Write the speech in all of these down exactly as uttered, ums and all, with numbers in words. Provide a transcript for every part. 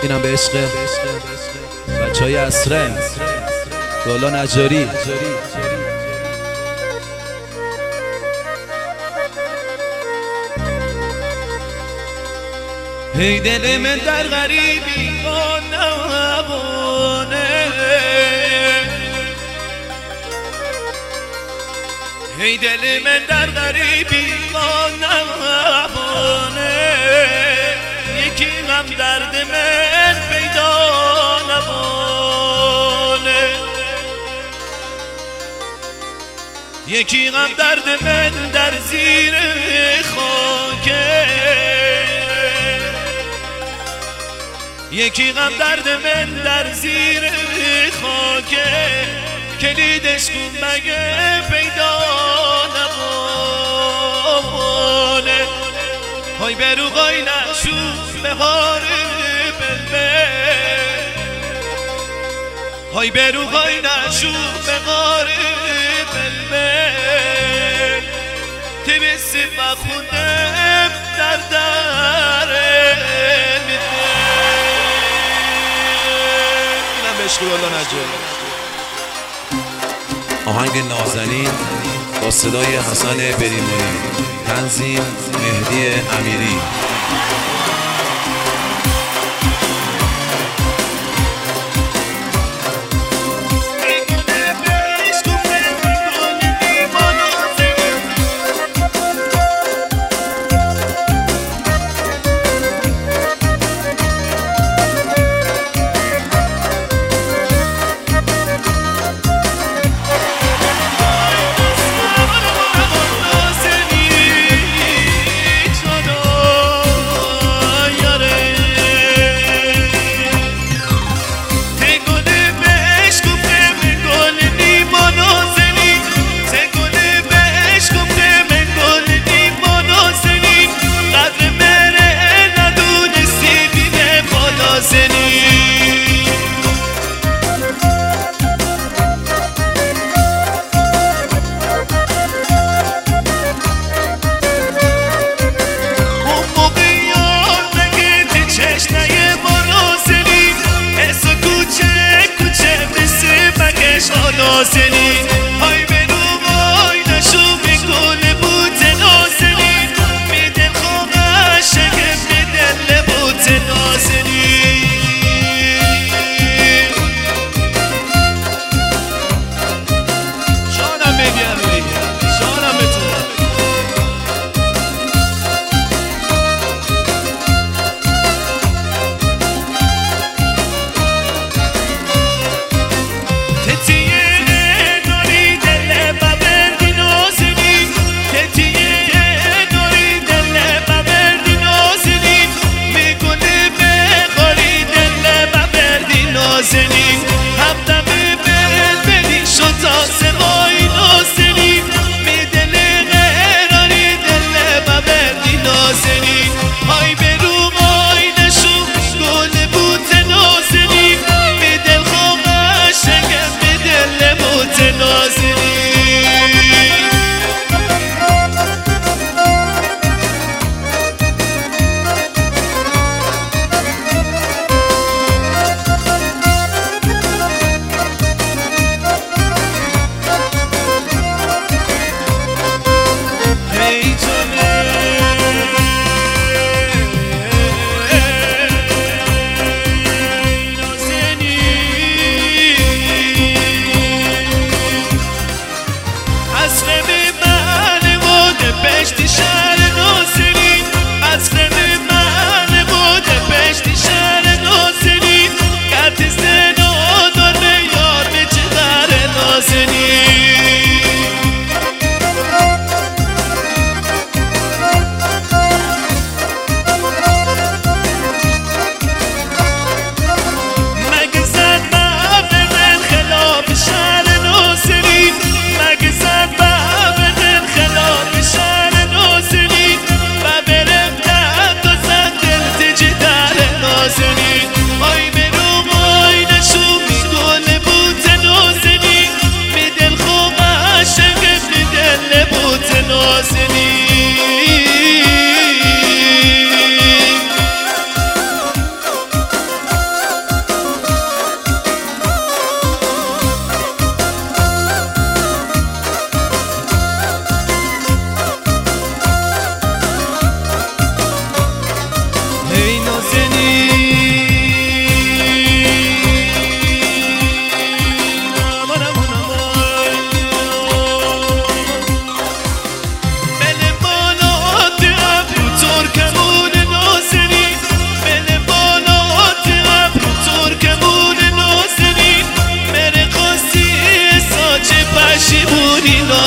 اینم به عشق بچه های اسره دولا نجاری. هی دل من در غریبی با نوانه، هی دل من در غریبی با نوانه، یکی غم درد من پیدا نوانه، یکی غم درد من در زیر خاکه، یکی غم درد من در زیر خاکه، کلیدش کن مگه پیدا نمانه. های بروغای نشون بهار بلبل، های بروغای نشون بهار بلبل، تبسم بخونم در در عشق دولا نجاری. آهنگ نازنین با صدای حسن بریمونی، تنظیم مهدی امیری.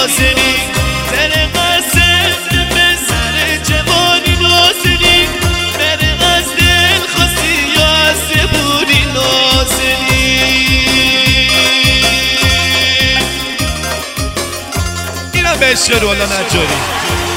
نازنین بره قصد به سر جوانی نازنین بره از دل خواستی یا از زبونی نازنین اینم به عشق رولا نجاری